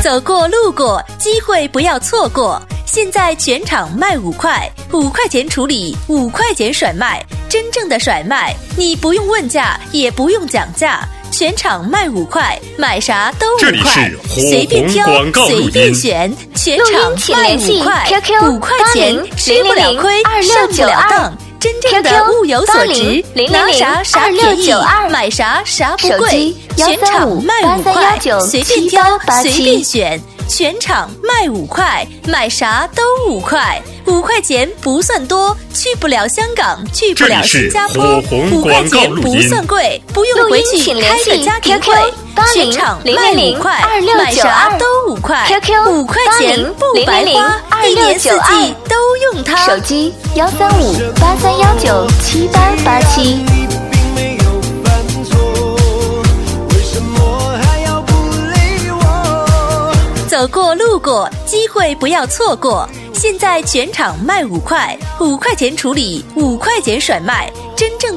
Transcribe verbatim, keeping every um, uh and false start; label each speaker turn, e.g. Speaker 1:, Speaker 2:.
Speaker 1: 走过路过，机会不要错过。现在全场卖五块，五块钱处理，五块钱甩卖，真正的甩卖，你不用问价，也不用讲价，全场卖五块，买啥都五块，随便挑，随便选，全场卖五块，五块钱吃不了亏，上不了当。真正的物有所值，拿啥啥便宜，买啥啥不贵，全场卖五块，随便挑，随便选，全场卖五块，买啥都五块，五块钱不算多，去不了香港，去不了新加坡，五块钱不算贵，不用回去开个家庭会，全场卖五块，买啥都五块，五块钱不白花，一年四季都用它。
Speaker 2: 手机幺三五八三幺九七八八七。
Speaker 1: 走过路过，机会不要错过。现在全场卖五块，五块钱处理，五块钱甩卖，真正